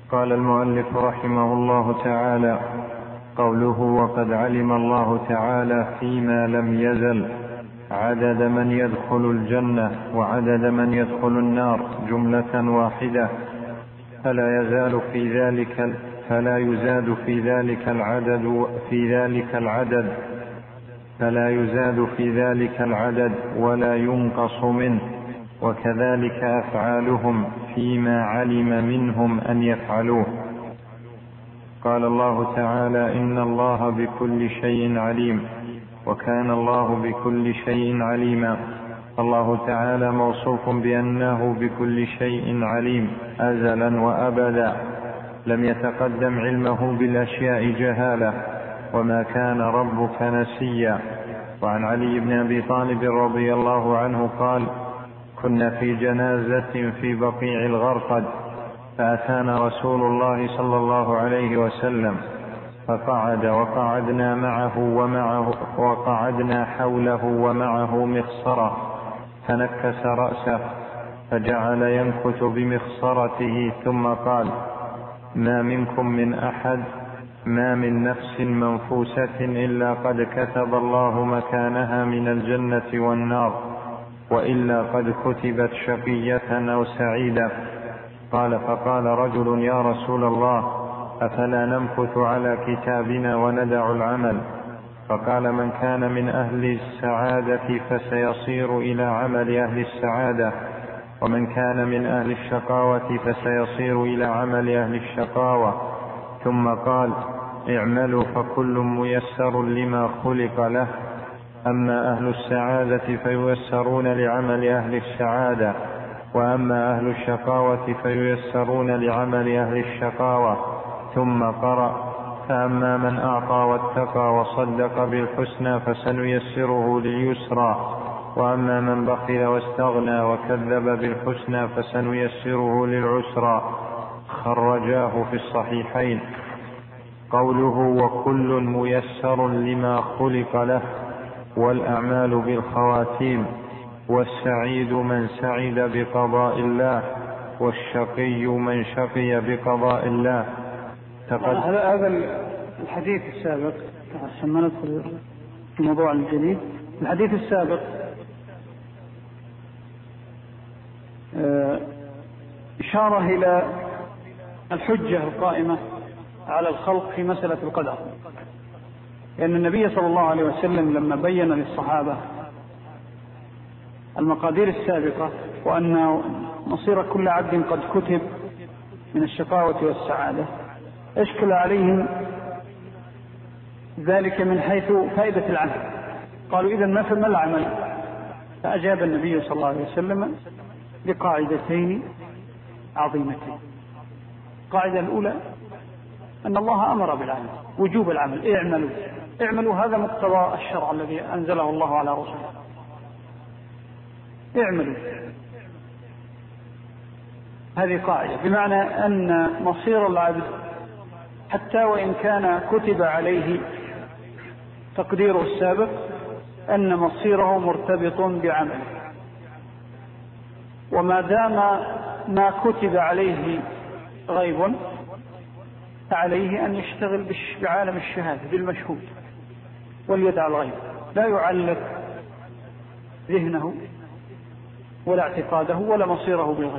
قال المؤلف رحمه الله تعالى: قوله وقد علم الله تعالى فيما لم يزل عدد من يدخل الجنة وعدد من يدخل النار جملة واحدة، فلا يزاد في ذلك العدد ولا ينقص منه، وكذلك أفعالهم فيما علم منهم أن يفعلوه. قال الله تعالى: إن الله بكل شيء عليم، وكان الله بكل شيء عليما. الله تعالى موصوف بأنه بكل شيء عليم أزلا وأبدا، لم يتقدم علمه بالأشياء جهالة، وما كان ربك نسيا. وعن علي بن أبي طالب رضي الله عنه قال: كنا في جنازة في بقيع الغرقد، فأتانا رسول الله صلى الله عليه وسلم فقعد، وقعدنا حوله ومعه مخصرة، فنكس رأسه فجعل ينكت بمخصرته، ثم قال: ما منكم من أحد، ما من نفس منفوسة إلا قد كتب الله مكانها من الجنة والنار، وإلا قد كتبت شقية أو سعيدة. قال: فقال رجل: يا رسول الله، أفلا نمكث على كتابنا وندع العمل؟ فقال: من كان من أهل السعادة فسيصير إلى عمل أهل السعادة، ومن كان من أهل الشقاوة فسيصير إلى عمل أهل الشقاوة. ثم قال: اعملوا فكل ميسر لما خلق له، أما أهل السعادة فييسرون لعمل أهل السعادة، وأما أهل الشقاوة فييسرون لعمل أهل الشقاوة. ثم قرأ: فأما من أعطى واتقى وصدق بالحسنى فسنيسره لليسرى، وأما من بخل واستغنى وكذب بالحسنى فسنيسره للعسرى. خرجاه في الصحيحين. قوله وكل ميسر لما خلق له، والأعمال بالخواتيم، والسعيد من سعد بقضاء الله، والشقي من شقي بقضاء الله. هذا الحديث السابق، عشان ما ندخل في الموضوع الجديد، الحديث السابق إشارة إلى الحجة القائمة على الخلق في مسألة القدر، لأن النبي صلى الله عليه وسلم لما بين للصحابة المقادير السابقة وأن مصير كل عبد قد كتب من الشقاوة والسعادة، أشكل عليهم ذلك من حيث فائدة العمل. قالوا: إذن ما العمل؟ فأجاب النبي صلى الله عليه وسلم بقاعدتين عظيمتين. القاعدة الأولى أن الله أمر بالعمل، وجوب العمل، اعملوا، هذا مقتضى الشرع الذي أنزله الله على رسوله. اعملوا، هذه قاعدة، بمعنى أن مصير العبد حتى وإن كان كتب عليه تقديره السابق أن مصيره مرتبط بعمله، وما دام ما كتب عليه غيب فعليه أن يشتغل بعالم الشهادة بالمشهود، وليدع الغيب، لا يعلق ذهنه ولا اعتقاده ولا مصيره بالغيب.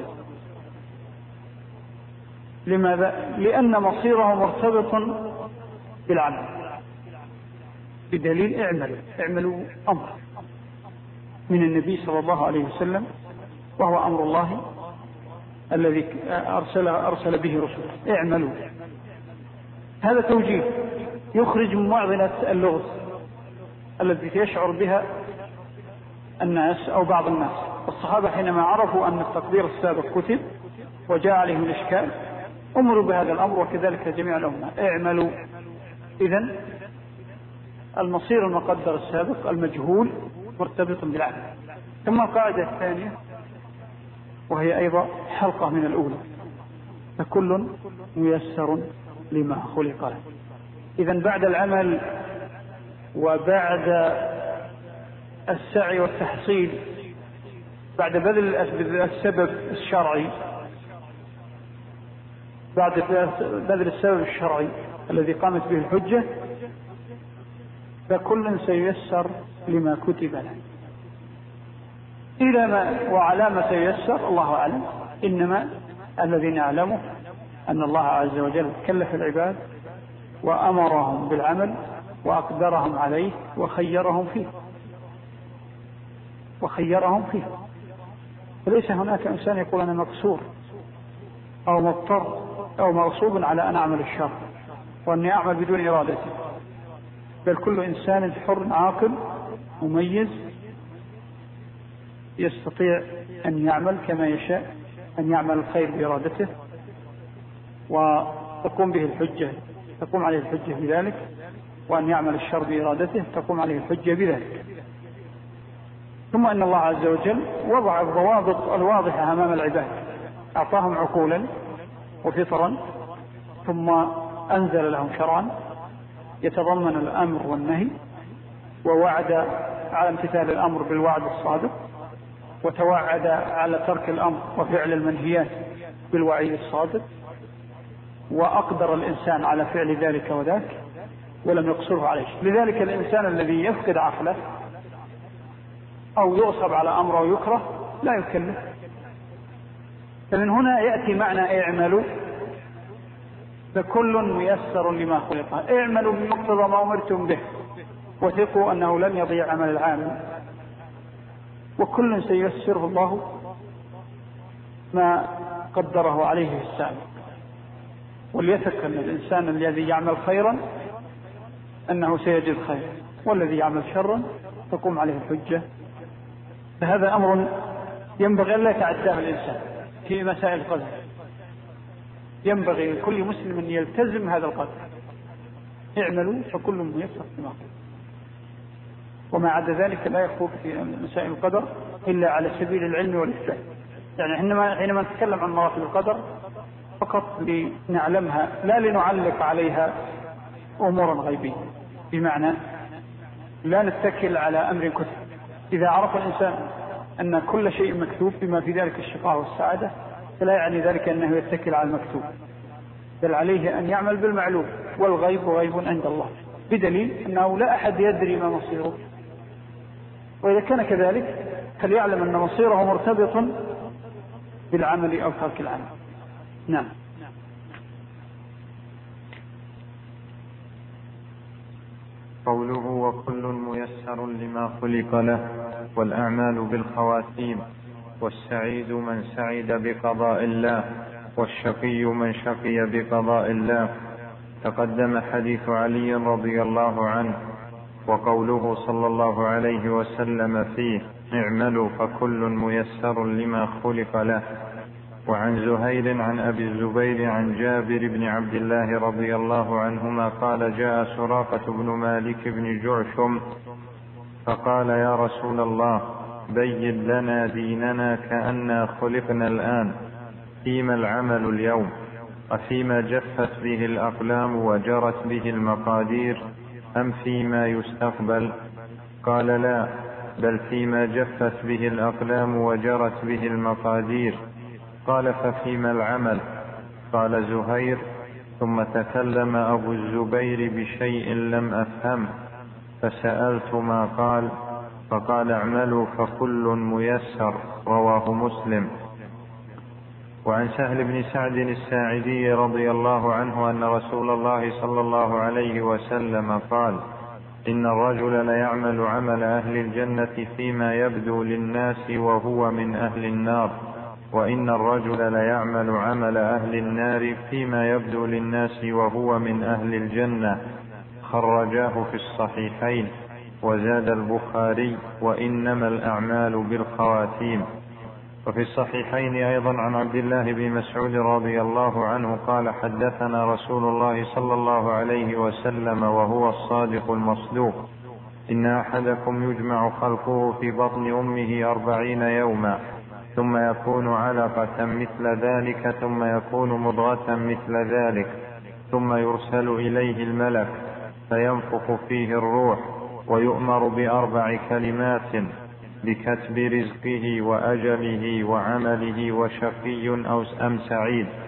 لماذا؟ لأن مصيره مرتبط بالعمل، بدليل اعملوا أمر من النبي صلى الله عليه وسلم، وهو أمر الله الذي أرسل به رسوله. اعملوا، هذا توجيه يخرج من معضلة اللغز التي يشعر بها الناس أو بعض الناس. الصحابة حينما عرفوا أن التقدير السابق كتب وجاء عليهم الإشكال أمروا بهذا الأمر، وكذلك جميع الأمة: اعملوا. إذن المصير المقدر السابق المجهول مرتبط بالعمل. ثم القاعدة الثانية، وهي أيضا حلقة من الأولى: فكل ميسر لما خلق له. إذن بعد العمل وبعد السعي والتحصيل، بعد بذل السبب الشرعي بعد بذل السبب الشرعي الذي قامت به الحجة، فكل سييسر لما كتب له. إلى ما وعلى ما سييسر الله أعلم، إنما الذي نعلمه أن الله عز وجل كلف العباد وأمرهم بالعمل وأقدرهم عليه وخيرهم فيه. فليس هناك إنسان يقول أنا مقصور أو مضطر أو مغصوب على أن أعمل الشر وأني أعمل بدون إرادته، بل كل إنسان حر عاقل مميز يستطيع أن يعمل كما يشاء، أن يعمل الخير بإرادته وتقوم عليه الحجة بذلك، وأن يعمل الشر بإرادته تقوم عليه الحجة بذلك. ثم أن الله عز وجل وضع الضوابط الواضحة أمام العباد، أعطاهم عقولا وفطرا، ثم أنزل لهم شرعا يتضمن الأمر والنهي، ووعد على امتثال الأمر بالوعد الصادق، وتوعد على ترك الأمر وفعل المنهيات بالوعيد الصادق، وأقدر الإنسان على فعل ذلك وذاك ولم يقصره عليه. لذلك الإنسان الذي يفقد عقله أو يغصب على أمره ويكره لا يكلف. فمن هنا يأتي معنى اعملوا فكل ميسر لما خلق. اعملوا بمقتضى ما أمرتم به، وثقوا أنه لن يضيع عمل العامل، وكل سييسره الله ما قدره عليه في السابق. وليثق أن الإنسان الذي يعمل خيرا أنه سيجد خير، والذي يعمل شرا تقوم عليه الحجة. فهذا أمر ينبغي أن لا يتعداه الإنسان في مسائل القدر، ينبغي لكل مسلم أن يلتزم هذا القدر. اعملوا فكل ميسر لما خلق. وما عدا ذلك لا يخوف في مسائل القدر إلا على سبيل العلم والإثبات. يعني حينما نتكلم عن مراتب القدر فقط لنعلمها لا لنعلق عليها أمورا غيبية، بمعنى لا نتكل على أمر كتب. إذا عرف الإنسان أن كل شيء مكتوب بما في ذلك الشقاء والسعادة فلا يعني ذلك أنه يتكل على المكتوب، بل عليه أن يعمل بالمعلوم، والغيب غيب عند الله، بدليل أنه لا أحد يدري ما مصيره. وإذا كان كذلك فليعلم أن مصيره مرتبط بالعمل أو ترك العمل. نعم. قوله وكل ميسر لما خلق له، والأعمال بالخواتيم، والسعيد من سعد بقضاء الله، والشقي من شقي بقضاء الله. تقدم حديث علي رضي الله عنه، وقوله صلى الله عليه وسلم فيه اعملوا فكل ميسر لما خلق له. وعن زهير عن أبي الزبير عن جابر بن عبد الله رضي الله عنهما قال جاء سراقة بن مالك بن جعشم فقال يا رسول الله بين لنا ديننا كأننا خلقنا الآن، فيما العمل اليوم، أفيما جفت به الأقلام وجرت به المقادير، أم فيما يستقبل؟ قال لا، بل فيما جفت به الأقلام وجرت به المقادير. قال ففيما العمل؟ قال زهير. ثم تكلم أبو الزبير بشيء لم أفهم فسألت ما قال، فقال اعملوا فكل ميسر، رواه مسلم. وعن سهل بن سعد الساعدي رضي الله عنه أن رسول الله صلى الله عليه وسلم قال إن الرجل ليعمل عمل أهل الجنة فيما يبدو للناس وهو من أهل النار، وإن الرجل ليعمل عمل أهل النار فيما يبدو للناس وهو من أهل الجنة. خرجاه في الصحيحين. وزاد البخاري وإنما الأعمال بالخواتيم. وفي الصحيحين أيضا عن عبد الله بن مسعود رضي الله عنه قال حدثنا رسول الله صلى الله عليه وسلم وهو الصادق المصدوق إن أحدكم يجمع خلقه في بطن أمه 40 يوما ثم يكون علقة مثل ذلك ثم يكون مضغة مثل ذلك ثم يرسل إليه الملك فينفخ فيه الروح ويؤمر ب4 كلمات بكتب رزقه وأجله وعمله وشقي أم سعيد.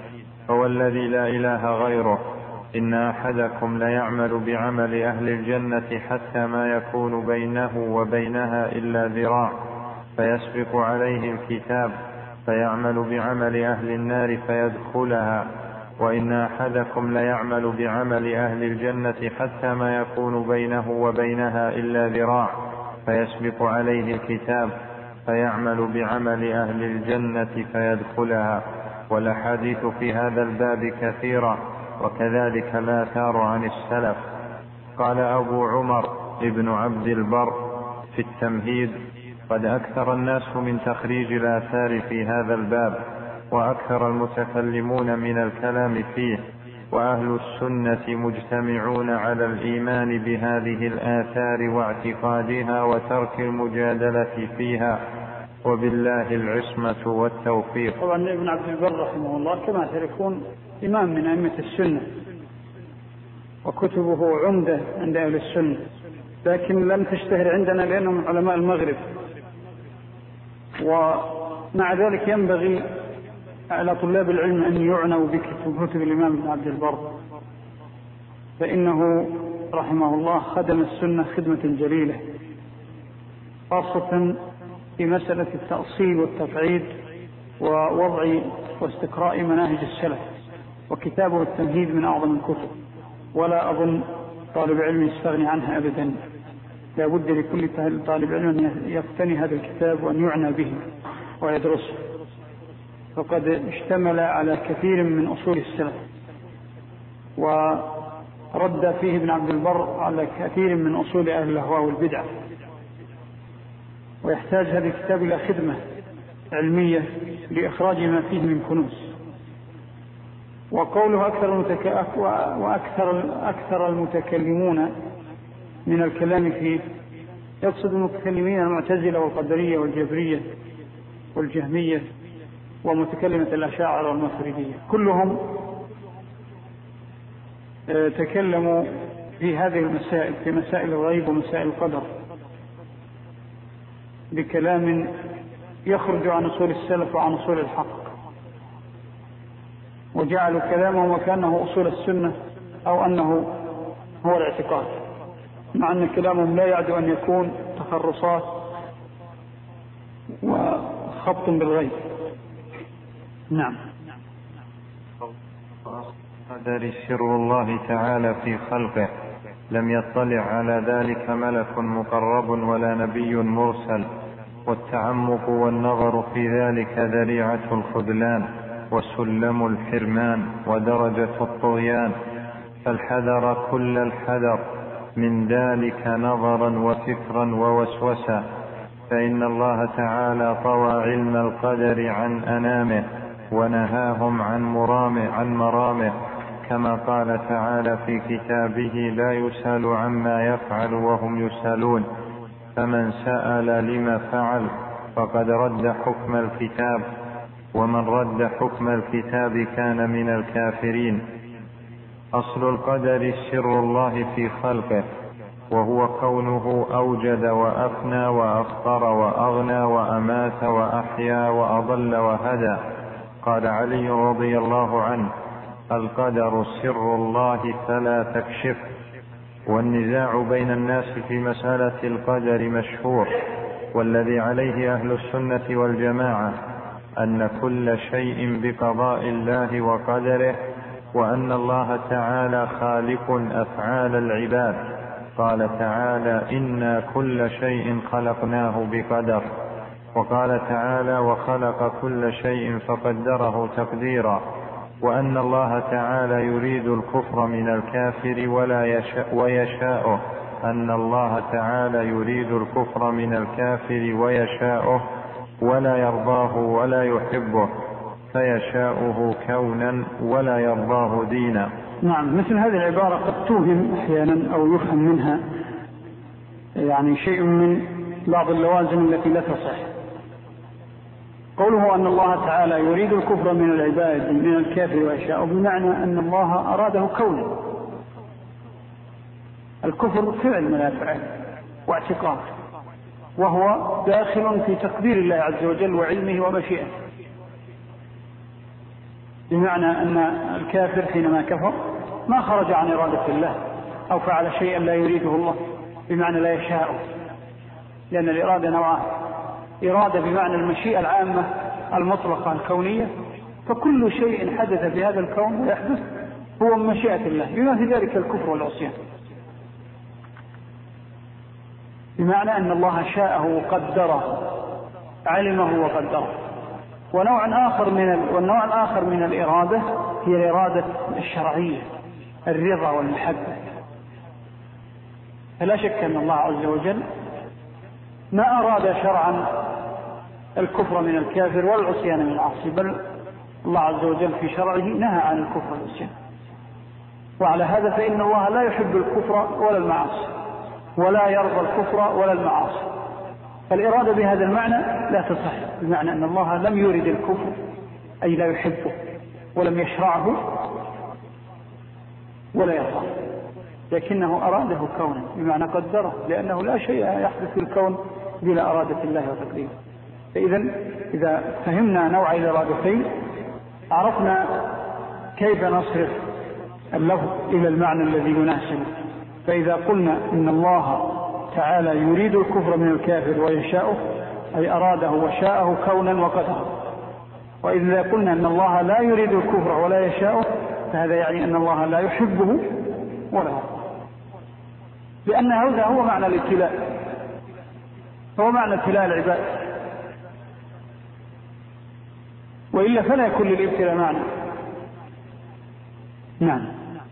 هو الذي لا إله غيره إن أحدكم ليعمل بعمل أهل الجنة حتى ما يكون بينه وبينها إلا ذراع فيسبق عليه الكتاب فيعمل بعمل أهل النار فيدخلها، وإن أحدكم ليعمل بعمل أهل الجنة حتى ما يكون بينه وبينها إلا ذراع فيسبق عليه الكتاب فيعمل بعمل أهل الجنة فيدخلها. والأحاديث في هذا الباب كثيرة، وكذلك الآثار عن السلف. قال أبو عمر ابن عبد البر في التمهيد: قد أكثر الناس من تخريج الآثار في هذا الباب، وأكثر المتكلمون من الكلام فيه، وأهل السنة مجتمعون على الإيمان بهذه الآثار واعتقادها وترك المجادلة فيها، وبالله العصمة والتوفيق. طبعا ابن عبد البر رحمه الله كما تعرفون إمام من أئمة السنة، وكتبه عمدة عند أهل السنة، لكن لم تشتهر عندنا لأنهم علماء المغرب. ومع ذلك ينبغي على طلاب العلم أن يعنوا بكتب الإمام ابن عبد البر، فإنه رحمه الله خدم السنة خدمة جليلة، خاصة في مسألة التأصيل والتقعيد ووضع واستقراء مناهج السلف. وكتابه التمهيد من أعظم الكتب، ولا أظن طالب علم يستغني عنها أبدا. لا بد لكل طالب علم أن يقتني هذا الكتاب وأن يعنى به ويدرسه، فقد اشتمل على كثير من أصول السلف، ورد فيه ابن عبد البر على كثير من أصول أهل الأهواء والبدع. ويحتاج هذا الكتاب إلى خدمة علمية لإخراج ما فيه من كنوز. وقوله أكثر المتكلمون من الكلام فيه يقصد المتكلمين المعتزلة والقدرية والجبرية والجهمية ومتكلمة الأشاعرة والماتريدية، كلهم تكلموا في هذه المسائل، في مسائل الغيب ومسائل القدر، بكلام يخرج عن أصول السلف وعن أصول الحق، وجعلوا كلامهم وكأنه أصول السنة أو أنه هو الاعتقاد، مع أن كلامهم لا يعد أن يكون تخرصات وخبط بالغيب. نعم. قدر سر الله تعالى في خلقه، لم يطلع على ذلك ملك مقرب ولا نبي مرسل، والتعمق والنظر في ذلك ذريعة الخذلان وسلم الحرمان ودرجة الطغيان، فالحذر كل الحذر من ذلك نظرا وفكرا ووسوسا، فإن الله تعالى طوى علم القدر عن أنامه ونهاهم عن مرامه، كما قال تعالى في كتابه: لا يسأل عما يفعل وهم يسألون، فمن سأل لما فعل فقد رد حكم الكتاب، ومن رد حكم الكتاب كان من الكافرين. أصل القدر سر الله في خلقه، وهو كونه أوجد وأفنى وأفطر وأغنى وأمات وأحيا وأضل وهدى. قال علي رضي الله عنه: القدر سر الله فلا تكشف. والنزاع بين الناس في مسألة القدر مشهور، والذي عليه أهل السنة والجماعة أن كل شيء بقضاء الله وقدره، وأن الله تعالى خالق أفعال العباد. قال تعالى: إنا كل شيء خلقناه بقدر. وقال تعالى: وخلق كل شيء فقدره تقديرا. وأن الله تعالى يريد الكفر من الكافر ويشاءه، أن الله تعالى يريد الكفر من الكافر ويشاءه ولا يرضاه ولا يحبه، فيشاءه كونا ولا يرضاه دينا. نعم، مثل هذه العبارة قد توهم أحيانا أو يفهم منها يعني شيء من بعض اللوازم التي لا تصح. قوله أن الله تعالى يريد الكفر من العباد من الكافر ويشاء، بمعنى أن الله أراده كونا. الكفر فعل من الأفعال واعتقاد، وهو داخل في تقدير الله عز وجل وعلمه ومشيئته. بمعنى أن الكافر حينما كفر ما خرج عن إرادة الله أو فعل شيئا لا يريده الله، بمعنى لا يشاءه، لأن الإرادة نوعان: إرادة بمعنى المشيئة العامة المطلقة الكونية، فكل شيء حدث في هذا الكون ويحدث هو من مشيئة الله، بما في ذلك الكفر والعصيان، بمعنى أن الله شاءه وقدره، علمه وقدره. والنوع الآخر من الإرادة هي الإرادة الشرعية، الرضا والمحبة. فلا شك أن الله عز وجل ما أراد شرعا الكفر من الكافر والعصيان من العاصي، بل الله عز وجل في شرعه نهى عن الكفر والعصيان. وعلى هذا فإن الله لا يحب الكفر ولا المعاصي، ولا يرضى الكفر ولا المعاصي. فالإرادة بهذا المعنى لا تصح، بمعنى أن الله لم يرد الكفر أي لا يحبه، ولم يشرعه ولا يرضاه، لكنه أراده كونا، بمعنى قدره، لأنه لا شيء يحدث في الكون بلا إرادة الله وتقديره. إذا فهمنا نوع الإرادتين عرفنا كيف نصرف اللفظ إلى المعنى الذي يناسبه. فإذا قلنا إن الله تعالى يريد الكفر من الكافر ويشاءه، أي أراده وشاءه كونا وقدره. وإذا قلنا أن الله لا يريد الكفر ولا يشاءه، فهذا يعني أن الله لا يحبه ولا يرضاه، لأن هذا هو معنى الابتلاء، هو معنى ابتلاء العباد، وإلا فلا يكون للابتلاء معنى. نعم.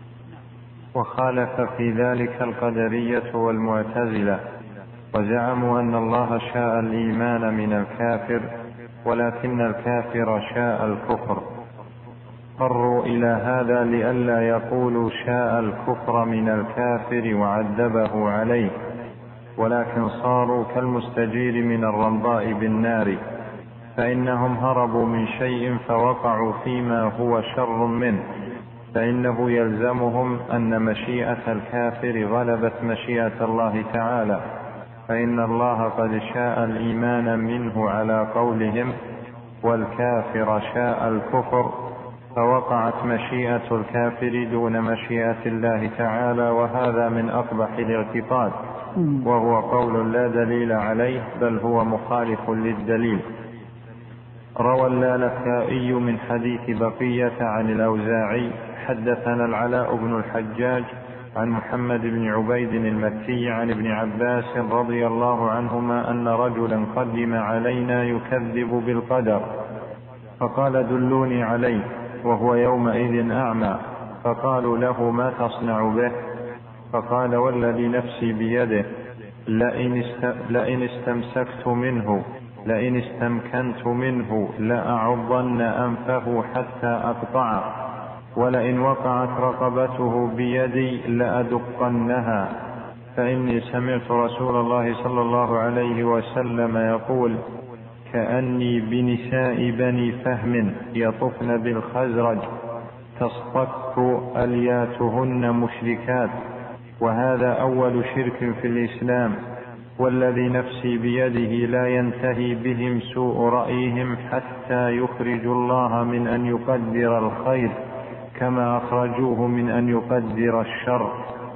وخالف في ذلك القدرية والمعتزلة، وزعموا أن الله شاء الإيمان من الكافر، ولكن الكافر شاء الكفر. اضطروا إلى هذا لئلا يقولوا شاء الكفر من الكافر وعذبه عليه، ولكن صاروا كالمستجير من الرمضاء بالنار، فإنهم هربوا من شيء فوقعوا فيما هو شر منه، فإنه يلزمهم أن مشيئة الكافر غلبت مشيئة الله تعالى، فإن الله قد شاء الإيمان منه على قولهم، والكافر شاء الكفر، فوقعت مشيئة الكافر دون مشيئة الله تعالى، وهذا من أقبح الاعتقاد، وهو قول لا دليل عليه، بل هو مخالف للدليل. روى اللالكائي من حديث بقية عن الأوزاعي: حدثنا العلاء بن الحجاج عن محمد بن عبيد المكي عن ابن عباس رضي الله عنهما أن رجلا قدم علينا يكذب بالقدر، فقال: دلوني عليه، وهو يومئذ أعمى، فقالوا له: ما تصنع به؟ فقال: والذي نفسي بيده لئن استمكنت منه لأعضن أنفه حتى أقطعه، ولئن وقعت رقبته بيدي لأدقنها، فإني سمعت رسول الله صلى الله عليه وسلم يقول: كأني بنساء بني فهم يطفن بالخزرج تصطك ألياتهن مشركات، وهذا أول شرك في الإسلام، والذي نفسي بيده لا ينتهي بهم سوء رأيهم حتى يخرجوا الله من أن يقدر الخير كما أخرجوه من أن يقدر الشر.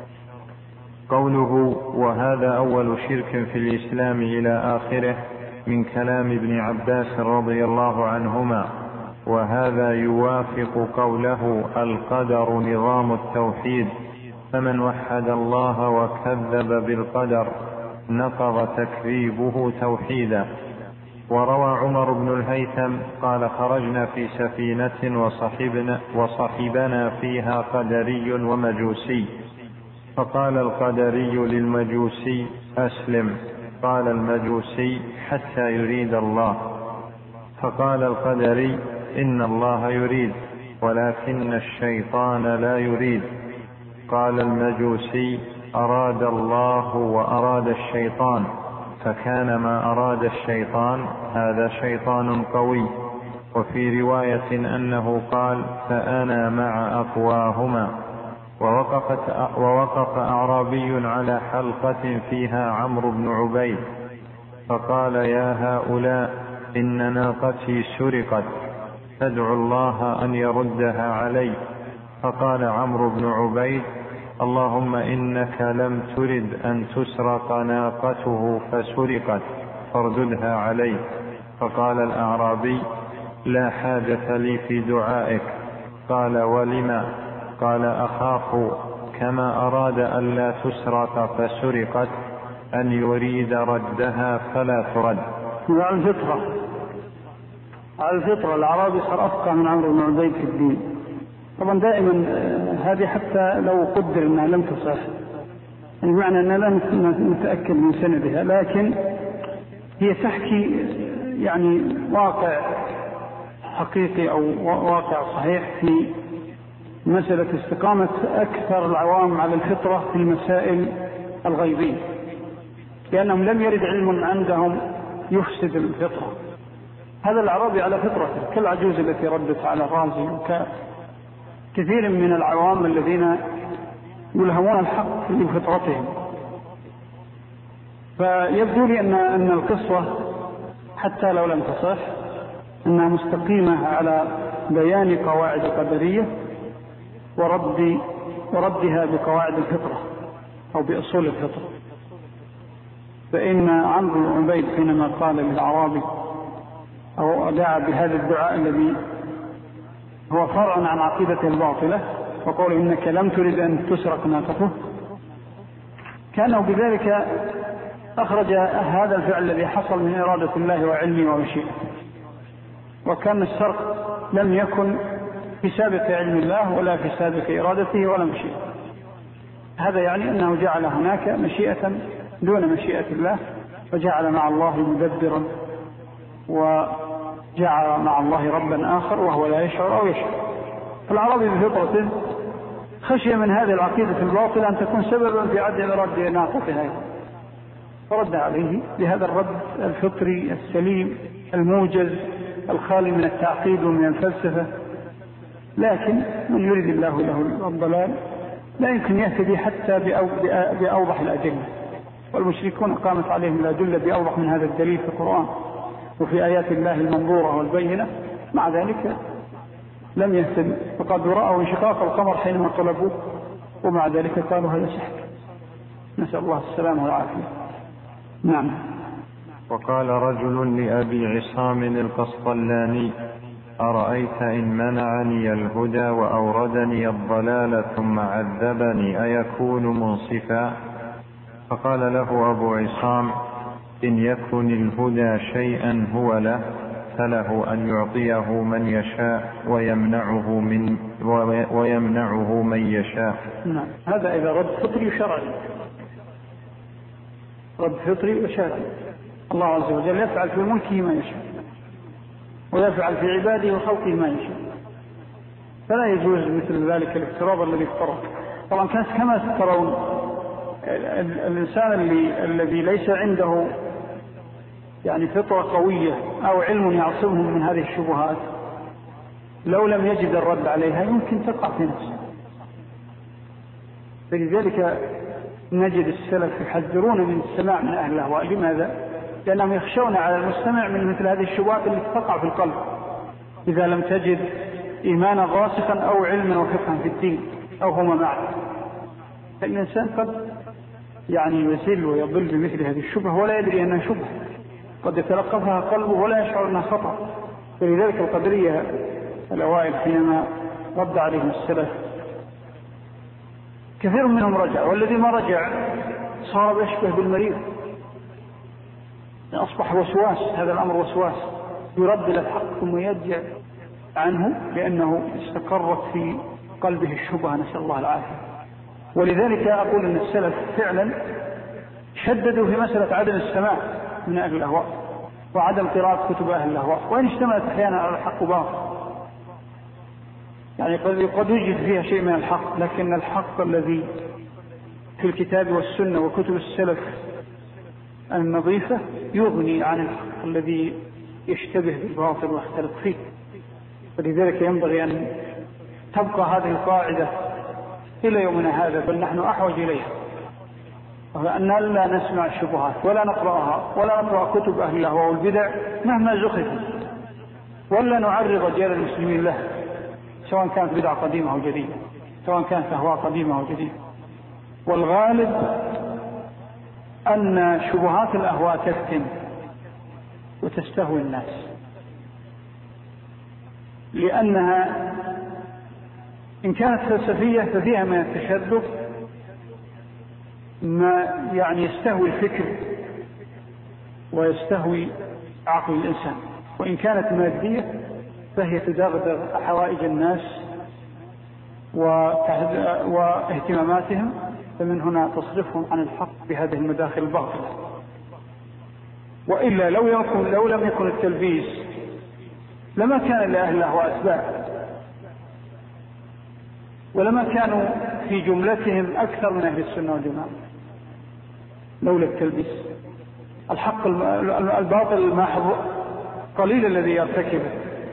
قوله وهذا أول شرك في الإسلام إلى آخره من كلام ابن عباس رضي الله عنهما، وهذا يوافق قوله: القدر نظام التوحيد، فمن وحد الله وكذب بالقدر نقض تكذيبه توحيدا. وروى عمر بن الهيثم قال: خرجنا في سفينة وصحبنا فيها قدري ومجوسي، فقال القدري للمجوسي: أسلم. قال المجوسي: حتى يريد الله. فقال القدري: إن الله يريد، ولكن الشيطان لا يريد. قال المجوسي: أراد الله وأراد الشيطان، فكان ما أراد الشيطان هذا شيطان قوي. وفي رواية أنه قال: فأنا مع أقواهما. ووقف أعرابي على حلقة فيها عمرو بن عبيد، فقال: يا هؤلاء، إن ناقتي سرقت، فادعوا الله أن يردها علي. فقال عمرو بن عبيد: اللهم إنك لم ترد أن تسرق ناقته فسرقت فارددها عليه. فقال الأعرابي: لا حاجة لي في دعائك. قال: ولما؟ قال: أخاف كما أراد أن لا تسرق فسرقت أن يريد ردها فلا ترد. على الفطرة الأعرابي صار أفقه من عمرو بن عبيد في الدين. طبعا دائما هذه حتى لو قدر أنها لم تصح، يعني معنى أننا لا نتأكد من سندها، لكن هي تحكي يعني واقع حقيقي أو واقع صحيح في مسألة استقامة أكثر العوام على الفطرة في المسائل الغيبية، لأنهم لم يرد علم عندهم يفسد الفطرة. هذا الأعرابي على فطرته كالعجوز التي ردت على الرازي، وكثير من العوام الذين يلهمون الحق في فطرتهم. فيبدو لي أن القصة حتى لو لم تصح أنها مستقيمة على بيان قواعد القدرية وردها بقواعد الفطرة أو بأصول الفطرة. فإن عمرو بن عبيد حينما قال للأعرابي أو دعا بهذا الدعاء الذي هو فرع عن عقيدته الباطلة وقال إنك لم ترد أن تسرق ناقته، كانه بذلك أخرج هذا الفعل الذي حصل من إرادة الله وعلمه ومشيئته، وكان السرق لم يكن في سابق علم الله ولا في سابق إرادته ولا مشيئته. هذا يعني أنه جعل هناك مشيئة دون مشيئة الله، وجعل مع الله مدبرا وجعل مع الله ربا آخر وهو لا يشعر أو يشعر. فالعربي بفطرته خشي من هذه العقيدة الباطلة أن تكون سببا في عدم رد ناقته، فرد عليه بهذا الرد الفطري السليم الموجز الخالي من التعقيد ومن الفلسفة. لكن من يريد الله له الضلال لا يمكن يهتدي حتى بأوضح الأدلة، والمشركون قامت عليهم الأدلة بأوضح من هذا الدليل في القرآن وفي آيات الله المنظورة والبينة، مع ذلك لم يهتدوا، فقد رأوا انشقاق القمر حينما طلبوه ومع ذلك قالوا هذا سحر. نسأل الله السلامة والعافية. نعم. وقال رجل لأبي عصام القسطلاني: أرأيت إن منعني الهدى وأوردني الضلال ثم عذبني أيكون منصفا؟ فقال له أبو عصام: إن يكن الهدى شيئا هو له فله أن يعطيه من يشاء ويمنعه من يشاء. نعم. هذا إذا رد فطري وشرعي، رد فطري وشرعي. الله عز وجل يفعل في ملكه ما يشاء ويفعل في عباده وخلقه ما يشاء، فلا يجوز مثل ذلك الافتراض الذي افترض. طبعا كما ترون الإنسان الذي ليس عنده يعني فطرة قوية أو علم يعصمه من هذه الشبهات، لو لم يجد الرد عليها يمكن تقع في نفسه. فلذلك نجد السلف يحذرون من السماع من أهل الأهواء. لماذا؟ لأنهم يخشون على المستمع من مثل هذه الشبهات التي تقع في القلب إذا لم تجد إيمانا راسخا أو علما وفقها في الدين أو هما معا. فالإنسان قد يعني يزل ويضل بمثل هذه الشبهة ولا يدري أنها شبهة، قد يتلقفها قلبه ولا يشعر أنها خطأ. فلذلك القدرية الأوائل حينما رد عليهم السلف كثير منهم رجع، والذي ما رجع صار يشبه بالمريض، أصبح وسواس. هذا الأمر وسواس، يرد للحق ثم يرجع عنه لأنه استقرت في قلبه الشبهة، نسأل الله العافية. ولذلك أقول أن السلف فعلا شددوا في مسألة عدم السماع من أهل الأهواء وعدم قراءة كتب أهل الأهواء، وإن اشتملت أحيانا على الحق باطل، يعني قد يوجد فيها شيء من الحق، لكن الحق الذي في الكتاب والسنة وكتب السلف النظيفة يغني عن الحق الذي يشتبه بالباطل ويختلط فيه. فلذلك ينبغي أن تبقى هذه القاعدة إلى يومنا هذا، بل نحن أحوج إليها، وأن لا نسمع الشبهات ولا نقرأها ولا نقرأ كتب أهل الأهواء والبدع مهما زخفت، ولا نعرض أجيال المسلمين له، سواء كانت بدعة قديمة أو جديدة، سواء كانت أهواء قديمة أو جديدة. والغالب أن شبهات الأهواء تفتن وتستهوي الناس، لأنها إن كانت فلسفية ففيها من التشدد ما يعني يستهوي الفكر ويستهوي عقل الإنسان، وإن كانت مادية فهي تدغدغ حوائج الناس واهتماماتهم، فمن هنا تصرفهم عن الحق بهذه المداخل الباطلة. وإلا لو لم يكن التلبيس لما كان لأهل الأهواء أتباع، ولما كانوا في جملتهم أكثر من أهل السنة والجماعة لولا التلبيس. الحق الباطل المحض قليل الذي يرتكبه.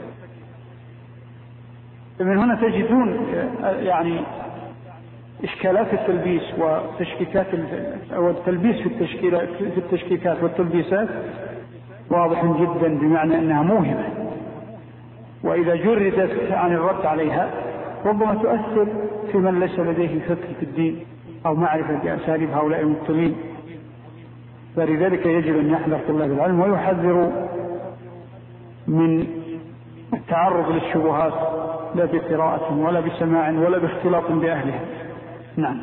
من هنا تجدون يعني إشكالات التلبيس وتشكيكات والتلبيس في التشكيكات والتلبيسات واضح جدا، بمعنى أنها موهمة، وإذا جردت عن الرد عليها ربما تؤثر في من ليس لديه فقه في الدين أو معرفة بأساليب هؤلاء المبطلين. فلذلك يجب أن يحذر طلاب العلم ويحذروا من التعرض للشبهات، لا بقراءة ولا بسماع ولا باختلاط بأهلها. نعم.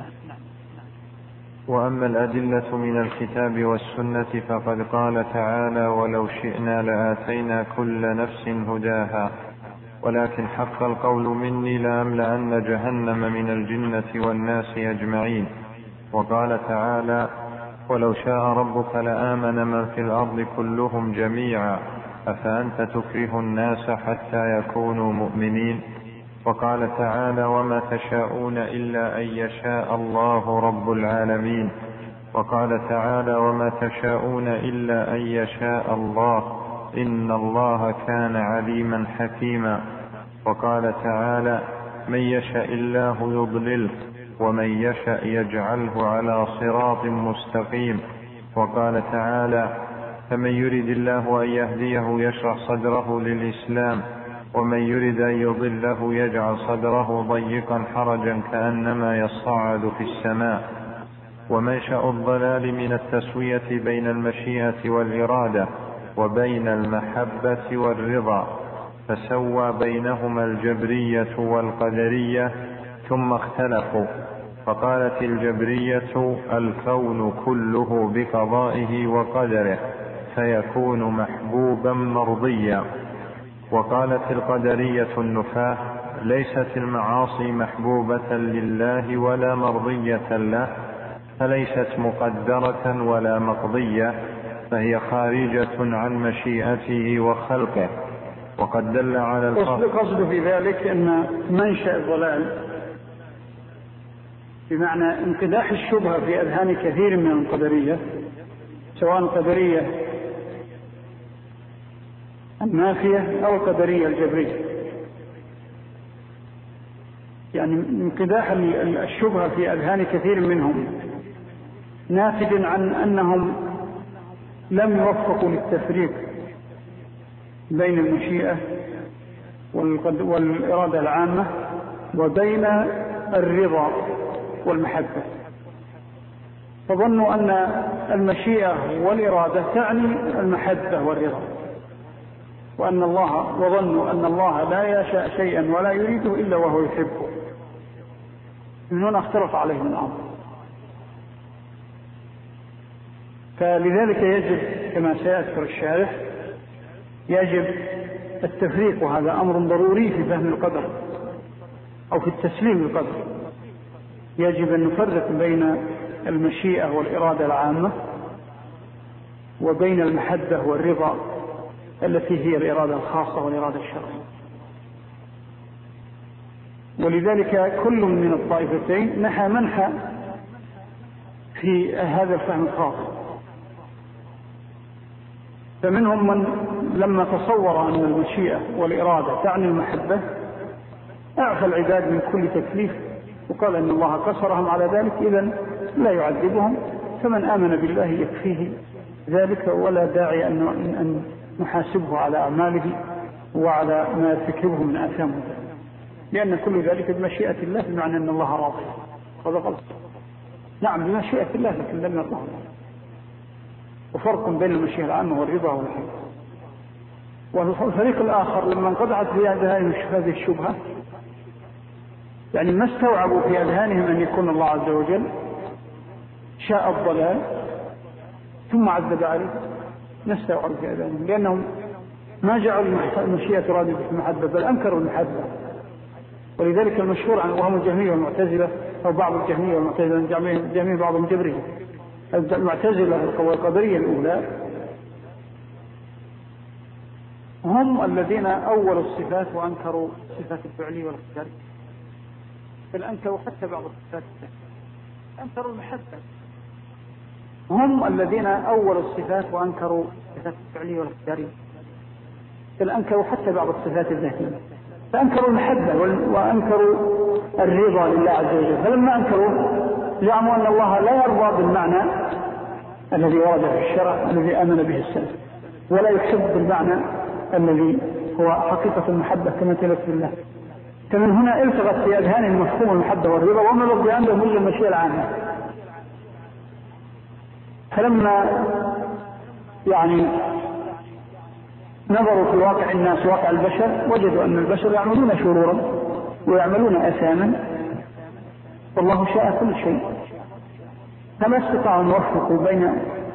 وأما الأدلة من الكتاب والسنة فقد قال تعالى: ولو شئنا لآتينا كل نفس هداها ولكن حق القول مني لأملأن جهنم من الجنة والناس أجمعين. وقال تعالى: ولو شاء ربك لآمن من في الأرض كلهم جميعا أفأنت تكره الناس حتى يكونوا مؤمنين. وقال تعالى: وما تشاءون إلا أن يشاء الله رب العالمين. وقال تعالى: وما تشاءون إلا أن يشاء الله إن الله كان عليما حكيما. وقال تعالى: من يشاء الله يضلله ومن يشاء يجعله على صراط مستقيم. وقال تعالى: فمن يرد الله أن يهديه يشرح صدره للإسلام ومن يرد أن يضله يجعل صدره ضيقا حرجا كأنما يصعد في السماء. ومنشأ الضلال من التسوية بين المشيئة والإرادة وبين المحبة والرضا، فسوى بينهما الجبرية والقدرية ثم اختلفوا، فقالت الجبرية: الكون كله بقضائه وقدره فيكون محبوبا مرضيا. وقالت القدرية النفاة: ليست المعاصي محبوبة لله ولا مرضية له، فليست مقدرة ولا مقضية، فهي خارجة عن مشيئته وخلقه. وقد دل على القصد في ذلك أن منشأ الضلال بمعنى انقداح الشبهة في أذهان كثير من القدرية، سواء القدرية النافية أو القدرية الجبرية، يعني انقداح الشبهة في أذهان كثير منهم ناتج عن أنهم لم يوفقوا للتفريق بين المشيئة والإرادة العامة وبين الرضا والمحبة، فظنوا أن المشيئة والإرادة تعني المحبة والرضا، وظنوا أن الله لا يشاء شيئا ولا يريده إلا وهو يحبه. من هنا اختلط عليهم الأمر. فلذلك يجب كما سيذكر الشارح يجب التفريق، وهذا أمر ضروري في فهم القدر أو في التسليم للقدر. يجب أن نفرق بين المشيئة والإرادة العامة وبين المحبة والرضا التي هي الإرادة الخاصة والإرادة الشرعية. ولذلك كل من الطائفتين نحى منحى في هذا الفهم الخاطئ. فمنهم من لما تصور أن المشيئة والإرادة تعني المحبة أعفى العباد من كل تكليف وقال أن الله قصرهم على ذلك، إذن لا يعذبهم، فمن آمن بالله يكفيه ذلك ولا داعي أن نحاسبه على أعماله وعلى ما يرتكبه من آثام، لأن كل ذلك بمشيئة الله، بمعنى أن الله راضي. هذا غلط. نعم بمشيئة الله، لكن لم يرضى الله. وفرق بين المشيئة العامة والرضا والحب. والفريق الآخر لما انقطعت في أذهانهم هذه الشبهة، يعني ما استوعبوا في أذهانهم أن يكون الله عز وجل شاء الضلال ثم عذب عليه، ما استوعبوا في أذهانهم، لأنهم ما جعلوا المشيئة رادبة في المحبة، بل أنكروا المحبة. ولذلك المشهور عن وهم الجهمية والمعتزلة، أو بعض الجهمية والمعتزلة، الجهمية بعضهم جبرية، المعتزلة والقدرية الأولى هم الذين أولوا الصفات وأنكروا صفات الفعلية والاختيارية، بل أنكروا حتى بعض الصفات، أنكروا المحبة. هم الذين أولوا الصفات وأنكروا صفات الفعلية والاختيارية، بل أنكروا حتى بعض الصفات الذاتية، فأنكروا المحبة وأنكروا الرضا لله عز وجل. فلما أنكروا زعموا أن الله لا يرضى بالمعنى الذي ورد في الشرع الذي آمن به السلف، ولا يحب بالمعنى الذي هو حقيقة المحبة كما تلت بالله. فمن هنا التغت في أذهانهم مفهوم المحبة والرضا، وما الذي عندهم إلا المشيئة العامة. فلما يعني نظروا في واقع الناس، واقع البشر، وجدوا أن البشر يعملون شرورا ويعملون أثاما، والله شاء كل شيء، فما استطاعوا أن يوفقوا بين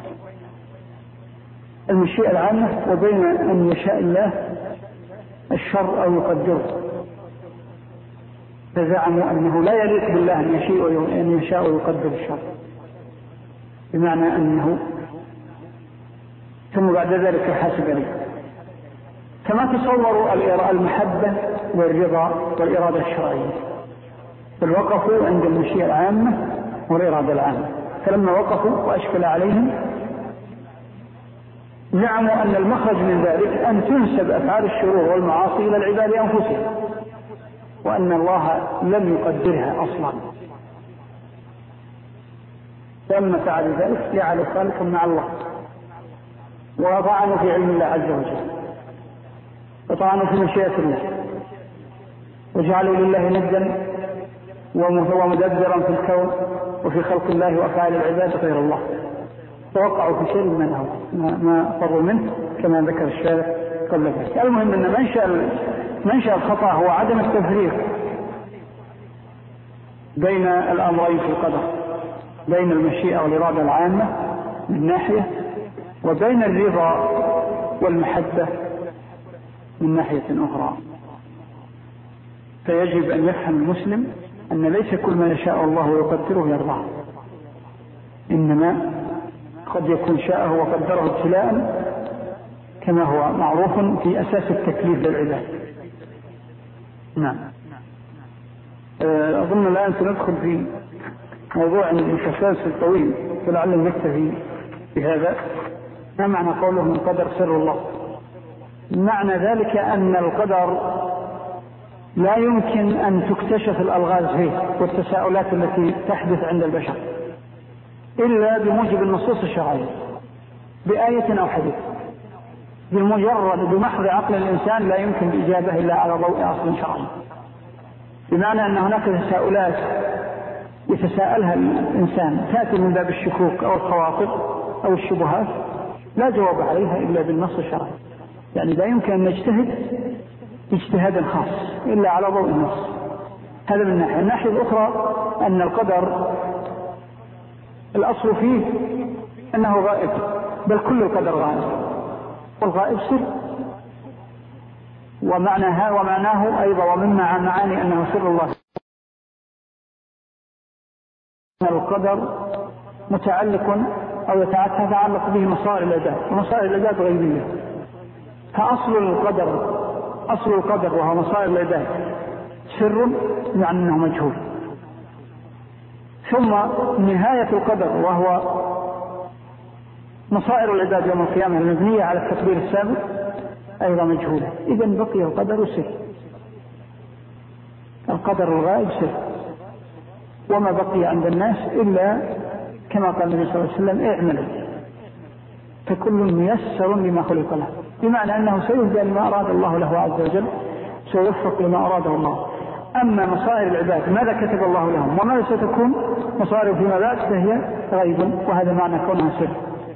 المشيئة العامة وبين أن يشاء الله الشر أو يقدره. فزعموا أنه لا يليق بالله أن يشاء ويقدر الشر، بمعنى أنه ثم بعد ذلك يحاسب عليه. كما تصوروا المحبة والرضا والإرادة الشرعية، بل وقفوا عند المشيئة العامة والإرادة العامة. فلما وقفوا وأشكل عليهم زعموا أن المخرج من ذلك أن تنسب أفعال الشرور والمعاصي إلى العباد أنفسهم، وأن الله لم يقدرها أصلا. فلما فعلوا ذلك جعلوا خالقا مع الله، وطعنوا في علم الله عز وجل، وطعنوا في مشيئة الله، وجعلوا لله ندا ومدبرا في الكون وفي خلق الله وأفعال العباد غير الله. توقعوا في شيء ما فروا منه كما ذكر الشارع قبل ذلك. المهم أن منشأ الخطأ هو عدم التفريق بين الأمرين في القدر، بين المشيئة والإرادة العامة من ناحية، وبين الرضا والمحبة من ناحية أخرى. فيجب أن يفهم المسلم أن ليس كل ما يشاء الله ويقدره يرضاه، إنما قد يكون شاءه وقدره ابتلاء كما هو معروف في أساس التكليف للعباد. نعم. أظن الآن سندخل في موضوع متسلسل طويل، فلعل نكتفي بهذا. ما معنى قوله من قدر سر الله؟ معنى ذلك أن القدر لا يمكن أن تكتشف الألغاز فيه والتساؤلات التي تحدث عند البشر إلا بموجب النصوص الشرعية، بآية أو حديث. بمحض عقل الإنسان لا يمكن الإجابة إلا على ضوء أصل شرعي، بمعنى أن هناك تساؤلات يتساءلها الإنسان تأتي من باب الشكوك أو الخواطر أو الشبهات لا جواب عليها إلا بالنص الشرعي. يعني لا يمكن أن نجتهد اجتهادا خاص إلا على ضوء النص. هذا من ناحية. الناحية الأخرى أن القدر الأصل فيه أنه غائب، بل كل القدر غائب، والغائب سر. ومعناه أيضا ومن معاني أنه سر الله. القدر متعلق أو يتعلق به مصائر العباد، ومصائر العباد غيبية. فأصل القدر وهو مصائر العباد سر، يعني أنه مجهول. ثم نهاية القدر وهو مصائر العباد يوم القيامة المبنية على التقدير السابق أيضا مجهولة. إذن بقي القدر سر، القدر الغائب سر، وما بقي عند الناس إلا كما قال النبي صلى الله عليه وسلم اعملوا فكل ميسر لما خلق له. بمعنى أنه سيهدى لما أراد الله له عز وجل، سيوفق لما أراده الله. أما مصائر العباد ماذا كتب الله لهم وماذا ستكون مصائر فيما بعد فهي غيب، وهذا معنى كونها سر.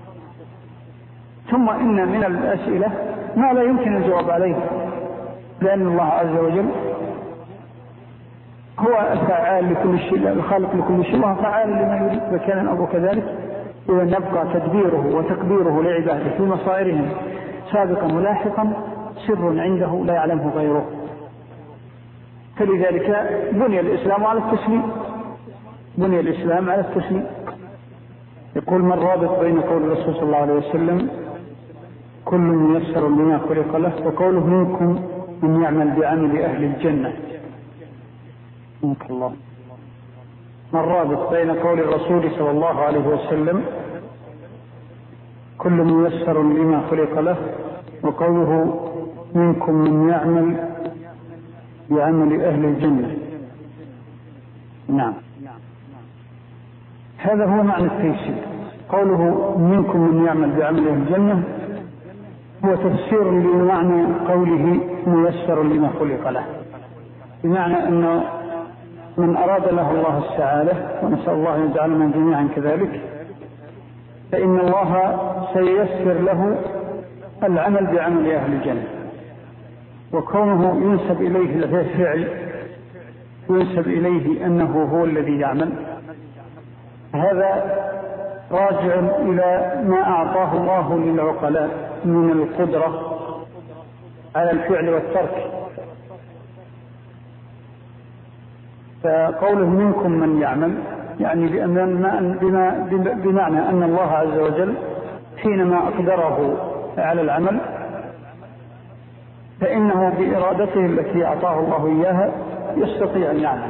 ثم إن من الأسئلة ما لا يمكن الجواب عليه، لأن الله عز وجل هو الفعال لكل شيء، الخالق لكل شيء، الله فعال لما يريد، فكان الأمر كذلك. إذا يبقى تدبيره وتقديره لعباده في مصائرهم سابقا ولاحقا سر عنده لا يعلمه غيره. فلذلك بني الإسلام على التسليم، بني الإسلام على التسليم. يقول ما الرابط بين قول الرسول صلى الله عليه وسلم كل ميسر لما خلق له وقوله منكم من يعمل بعمل أهل الجنة؟ الله. ما الرابط بين قول الرسول صلى الله عليه وسلم كل ميسر لما خلق له وقوله منكم من يعمل بعمل أهل الجنة؟ نعم، هذا هو معنى التيسير. قوله منكم من يعمل بعمل أهل الجنة هو تفسير لمعنى قوله ميسر لما خلق له، بمعنى أن من أراد له الله السعادة، ونسأل الله أن يجعلنا جميعا كذلك، فإن الله سييسر له العمل بعمل أهل الجنة. وكونه ينسب إليه الفعل، ينسب إليه أنه هو الذي يعمل، هذا راجع إلى ما أعطاه الله للعقلاء من القدرة على الفعل والترك. فقوله منكم من يعمل يعني بمعنى أن الله عز وجل حينما أقدره على العمل فإنه بإرادته التي أعطاه الله إياها يستطيع أن يعمل.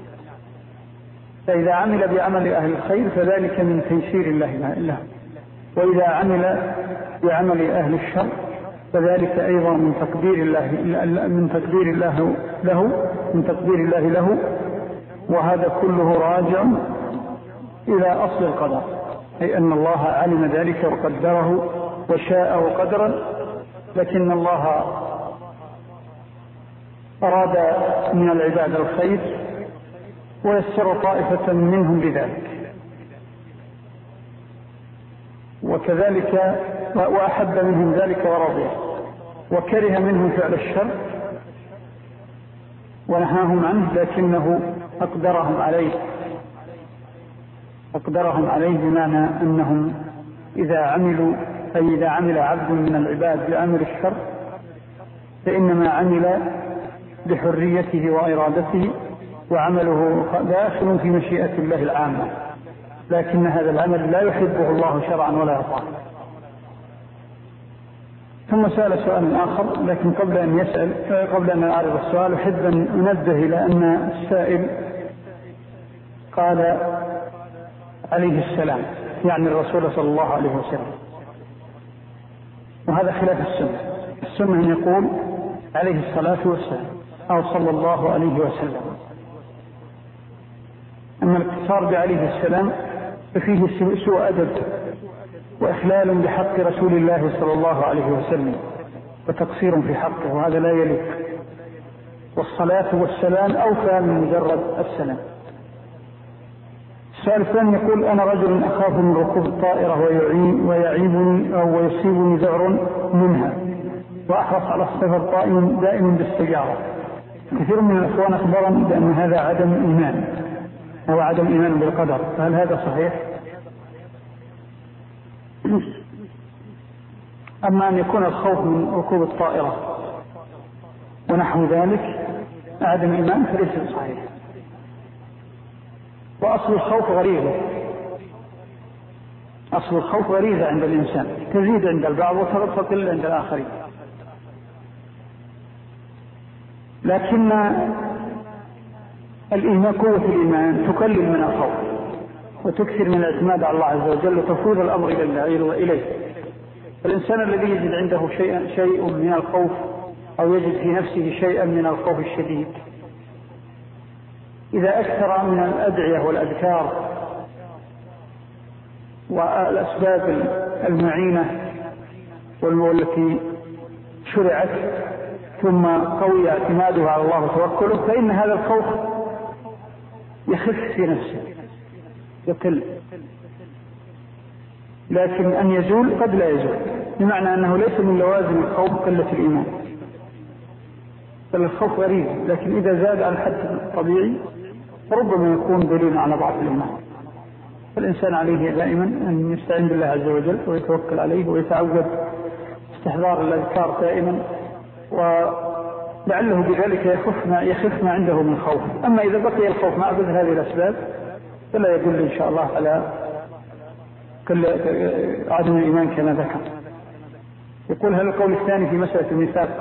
فإذا عمل بعمل أهل الخير فذلك من تيسير الله له، وإذا عمل بعمل أهل الشر فذلك أيضا من تقدير الله له، وهذا كله راجع إلى أصل القدر، أي أن الله علم ذلك وقدره وشاءه قدرا، لكن الله أراد من العباد الخير ويسر طائفة منهم بذلك، وكذلك وأحب منهم ذلك ورضيه، وكره منهم فعل الشر ونهاهم عنه، لكنه أقدرهم عليه بمعنى أنهم إذا عمل عبد من العباد بعمل الشر فإنما عمل بحريته وإرادته، وعمله داخل في مشيئة الله العامة، لكن هذا العمل لا يحبه الله شرعا ولا يرضاه. ثم سأل سؤال آخر، لكن قبل أن أعرض السؤال أحب أن أنبه إلى أن السائل قال عليه السلام، يعني الرسول صلى الله عليه وسلم، وهذا خلاف السنة. السنة أن يقول عليه الصلاة والسلام أو صلى الله عليه وسلم. أما الاقتصار بعليه السلام ففيه سوء أدب وإخلال بحق رسول الله صلى الله عليه وسلم وتقصير في حقه، وهذا لا يليق. والصلاة والسلام أوفى من مجرد السلام. السؤال الثاني يقول أنا رجل أخاف من ركوب الطائرة ويعيبني أو ويصيبني ذعر منها، وأحرص على السفر دائما بالسيارة. كثير من الأخوان أخبرني بأن هذا عدم إيمان أو عدم إيمان بالقدر، فهل هذا صحيح؟ أما أن يكون الخوف من ركوب الطائرة ونحو ذلك عدم إيمان فليس صحيح. وأصل الخوف غريزة، أصل الخوف غريزة عند الإنسان، تزيد عند البعض وتقل عند الآخرين، لكن الإيمان قوة الإيمان تقلل من الخوف وتكثر من الاعتماد على الله عز وجل وتفوض الأمر إليه. الإنسان الذي يجد عنده شيء من الخوف أو يجد في نفسه شيئا من الخوف الشديد، إذا أكثر من الأدعية والأذكار والأسباب المعينة والتي شرعت ثم قوي اعتماده على الله وتوكله، فإن هذا الخوف يخف في نفسه يقل، لكن أن يزول قد لا يزول، بمعنى أنه ليس من لوازم الخوف قلة الإيمان، بل الخوف غريب، لكن إذا زاد عن الحد الطبيعي ربما يكون دليل على ضعف الإيمان. فالإنسان عليه دائما أن يستعين بالله عز وجل ويتوكل عليه ويتعود استحضار الأذكار دائما، ولعله بذلك يخف ما عنده من خوف. أما إذا بقي الخوف مع مثل هذه الأسباب فلا يدل إن شاء الله على كل عدم الإيمان كما ذكر. يقول: هل القول الثاني في مسألة الميثاق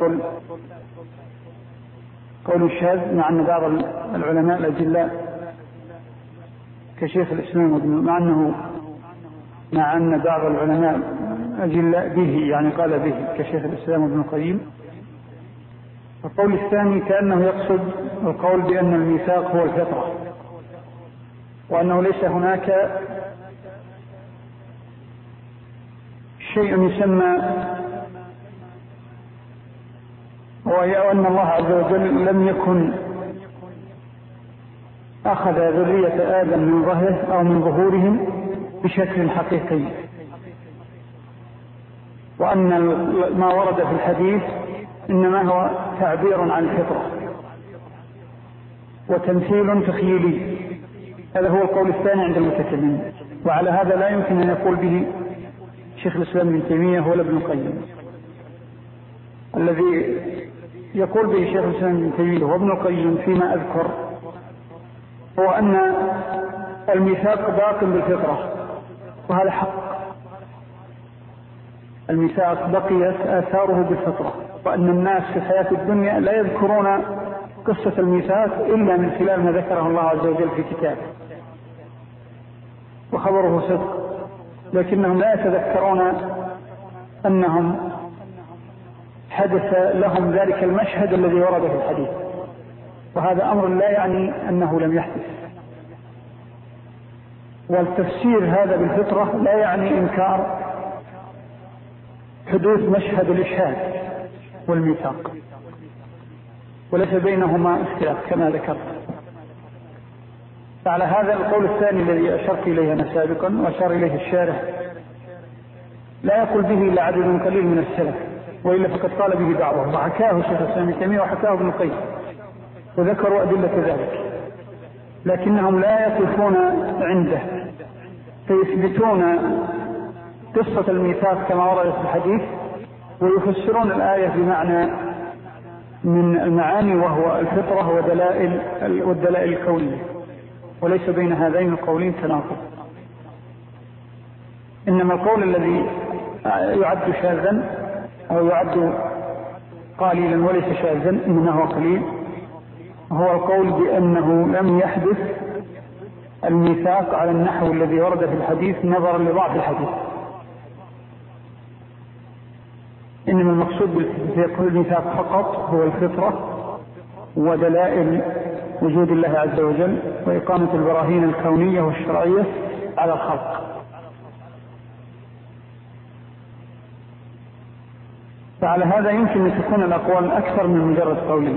قول شاذ، مع أن بعض العلماء الأجلاء كشيخ الإسلام مع أن بعض العلماء أجلاء به، يعني قال به، كشيخ الإسلام ابن القيم. القول الثاني كأنه يقصد القول بأن الميثاق هو الفطرة، وأنه ليس هناك شيء يسمى، وأن الله عز وجل لم يكن أخذ ذرية آدم من ظهره أو من ظهورهم بشكل حقيقي، وأن ما ورد في الحديث إنما هو تعبير عن الفطرة وتمثيل تخيلي. هذا هو القول الثاني عند المتكلمين، وعلى هذا لا يمكن أن يقول به شيخ الإسلام ابن تيمية ولا ابن القيم. الذي يقول به شيخ الإسلام ابن تيمية وابن القيم فيما أذكر هو أن الميثاق باق بالفطرة، وهذا حق. الميثاق بقيت آثاره بالفطرة، وأن الناس في الحياة الدنيا لا يذكرون قصة الميثاق إلا من خلال ما ذكره الله عز وجل في كتابه وخبره صدق، لكنهم لا يتذكرون أنهم حدث لهم ذلك المشهد الذي ورد في الحديث، وهذا أمر لا يعني أنه لم يحدث. والتفسير هذا بالفطرة لا يعني إنكار حدوث مشهد الإشهاد والميثاق، وليس بينهما اختلاف كما ذكرت. فعلى هذا القول الثاني الذي أشرت إليه أنا سابقا وأشار إليه الشارح لا يقول به إلا عدد قليل من السلف، وإلا فقد قال به بعضهم، وحكاه شيخ الإسلام ابن تيمية وحكاه ابن القيم وذكروا أدلة ذلك، لكنهم لا يقفون عنده فيثبتون قصة الميثاق كما وردت في الحديث ويفسرون الآية بمعنى من المعاني وهو الفطرة والدلائل الكونية، وليس بين هذين القولين تناقض. إنما القول الذي يعد شاذا أو يعد قليلا وليس شاذا إنما هو قليل هو القول بأنه لم يحدث الميثاق على النحو الذي ورد في الحديث نظرا لضعف الحديث، إنما المقصود بالميثاق فقط هو الفطرة ودلائل وجود الله عز وجل وإقامة البراهين الكونية والشرعية على الخلق. فعلى هذا يمكن أن تكون الأقوال أكثر من مجرد قولين،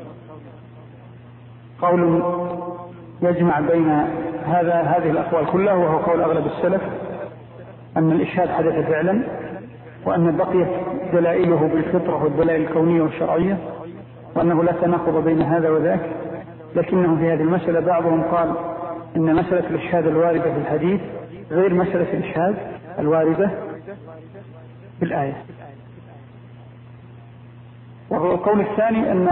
قول يجمع بين هذه الأقوال كلها وهو قول أغلب السلف أن الإشهاد حدث فعلا وأن بقيت دلائله بالفطرة والدلائل الكونية والشرعية وأنه لا تناقض بين هذا وذاك. لكنهم في هذه المسألة بعضهم قال إن مسألة الإشهاد الواردة في الحديث غير مسألة الإشهاد الواردة في الآية. وهو القول الثاني أن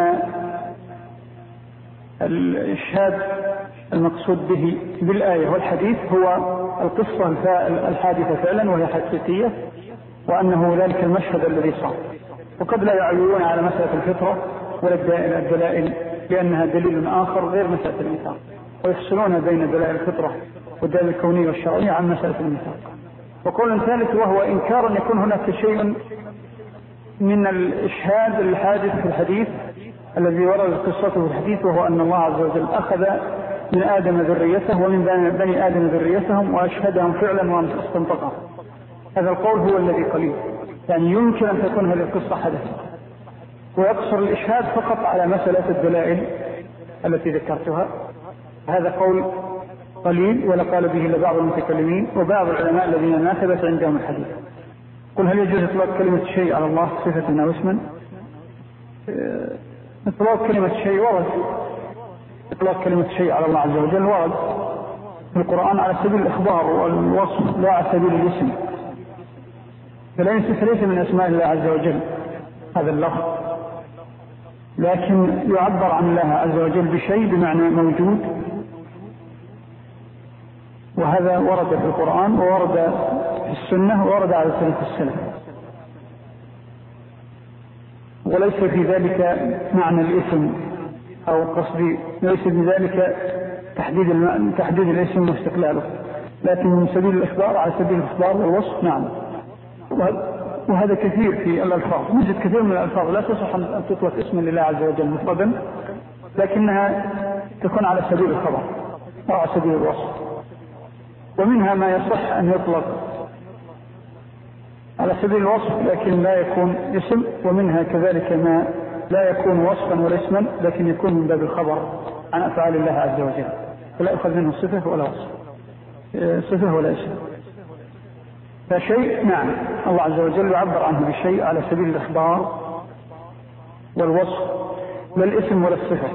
الإشهاد المقصود به بالآية والحديث هو القصة الحادثة فعلا وهي حقيقية، وأنه ذلك المشهد الذي صار، وقد لا يعيون على مسألة الفطرة ولا الدلائل لأنها دليل آخر غير مسألة الميثاق، ويفصلون بين دلائل الفطرة والدلائل الكونية والشرعية عن مسألة الميثاق. وقول ثالث وهو إنكار أن يكون هناك شيء من الإشهاد الحادث في الحديث الذي ورد قصته في الحديث، وهو أن الله عز وجل أخذ من آدم ذريته ومن بني آدم ذريتهم وأشهدهم فعلا واستنطقهم. هذا القول هو الذي قليل، يعني يمكن أن تكون هذه القصة حدثت ويقصر الإشهاد فقط على مسألة الدلائل التي ذكرتها. هذا قول قليل ولا قال به إلا بعض المتكلمين وبعض العلماء الذين ما ثبت عندهم الحديث. قل هل يجوز إطلاق كلمة شيء على الله صفة أو اسما؟ إطلاق كلمة شيء ورد، إطلاق كلمة شيء على الله عز وجل ورد في القرآن على سبيل الإخبار والوصف لا على سبيل الاسم، فليس من أسماء الله عز وجل هذا اللفظ، لكن يعبر عن الله عز وجل بشيء بمعنى موجود، وهذا ورد في القرآن وورد في السنة وورد على سنة السلف، وليس في ذلك معنى الاسم أو قصدي ليس بذلك تحديد الاسم واستقلاله، لكن من سبيل الإخبار على سبيل الإخبار والوصف. نعم، وهذا كثير في الألفاظ، يوجد كثير من الألفاظ لا تصح أن تطلق اسم لله عز وجل مفردا، لكنها تكون على سبيل الخبر أو على سبيل الوصف. ومنها ما يصح أن يطلق على سبيل الوصف لكن لا يكون اسم، ومنها كذلك ما لا يكون وصفا ولا اسما لكن يكون من باب الخبر عن أفعال الله عز وجل، فلا يأخذ منه صفة ولا وصف، صفة ولا اسم. فشيء نعم الله عز وجل يعبر عنه بشيء على سبيل الإخبار والوصف لا الاسم ولا الصفة.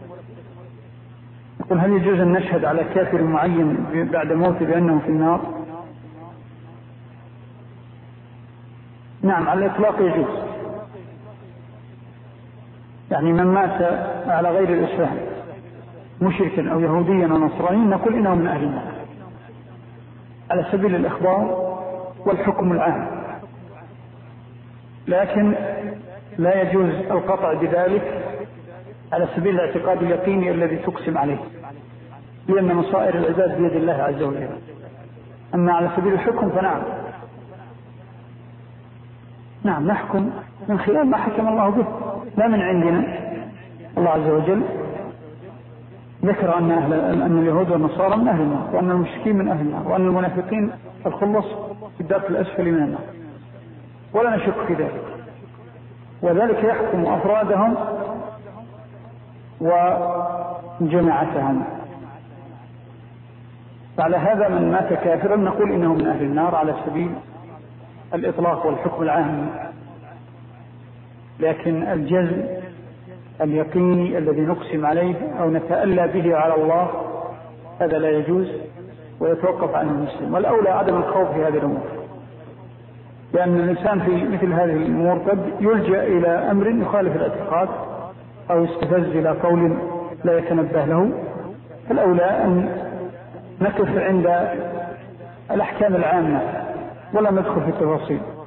يقول هل يجوز أن نشهد على كافر معين بعد موته بأنه في النار؟ نعم، على الإطلاق يجوز، يعني من مات على غير الإسلام مشركا أو يهوديا أو نصرانيا نقول إنه من أهل النار على سبيل الإخبار والحكم العام، لكن لا يجوز القطع بذلك على سبيل الاعتقاد اليقيني الذي تقسم عليه، لأن مصائر العباد بيد الله عز وجل. أما على سبيل الحكم فنعم، نعم نحكم من خلال ما حكم الله به لا من عندنا. الله عز وجل ذكر أن اليهود والنصارى من أهل النار، وأن المشركين من أهل النار، وأن المنافقين الخلص في الدرك الأسفل من النار، ولا نشك في ذلك، وذلك يحكم أفرادهم وجماعتهم. فعلى هذا من مات كافرا نقول إنه من أهل النار على سبيل الإطلاق والحكم العام، لكن الجزم اليقيني الذي نقسم عليه أو نتألى به على الله هذا لا يجوز ويتوقف عنه المسلم، والأولى عدم الخوف في هذه الأمور، لأن الإنسان في مثل هذه الأمور قد يلجأ إلى أمر يخالف الاعتقاد أو يستفز إلى قول لا يتنبه له، فالأولى أن نقف عند الأحكام العامة ولا ندخل في التفاصيل.